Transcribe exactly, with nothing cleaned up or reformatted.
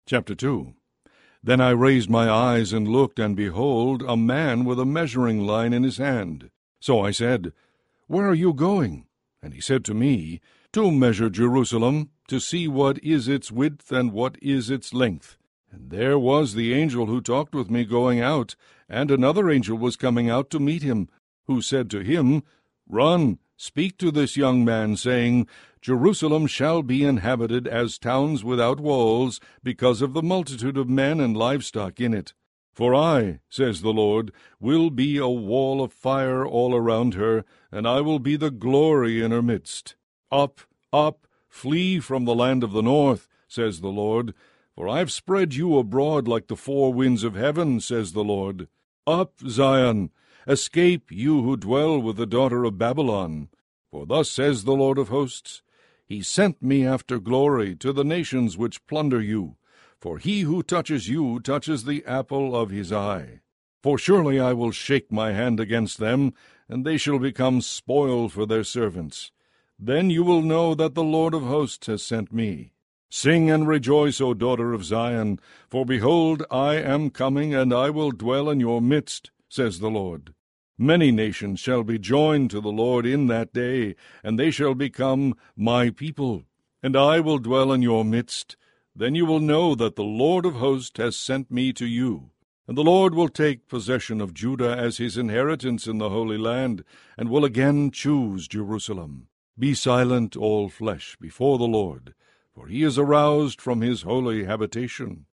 Chapter two. Then I raised my eyes and looked, and behold, a man with a measuring line in his hand. So I said, Where are you going? And he said to me, To measure Jerusalem, to see what is its width and what is its length. And there was the angel who talked with me going out, and another angel was coming out to meet him, who said to him, Run, speak to this young man, saying, Jerusalem shall be inhabited as towns without walls, because of the multitude of men and livestock in it. For I, says the Lord, will be a wall of fire all around her, and I will be the glory in her midst. Up, up, flee from the land of the north, says the Lord, for I have spread you abroad like the four winds of heaven, says the Lord. Up, Zion, escape, you who dwell with the daughter of Babylon. For thus says the Lord of hosts, He sent me after glory to the nations which plunder you. For he who touches you touches the apple of his eye. For surely I will shake my hand against them, and they shall become spoil for their servants. Then you will know that the Lord of hosts has sent me. Sing and rejoice, O daughter of Zion, for behold, I am coming, and I will dwell in your midst, says the Lord. Many nations shall be joined to the Lord in that day, and they shall become my people, and I will dwell in your midst. Then you will know that the Lord of hosts has sent me to you. And the Lord will take possession of Judah as his inheritance in the Holy Land, and will again choose Jerusalem. Be silent, all flesh, before the Lord, for he is aroused from his holy habitation.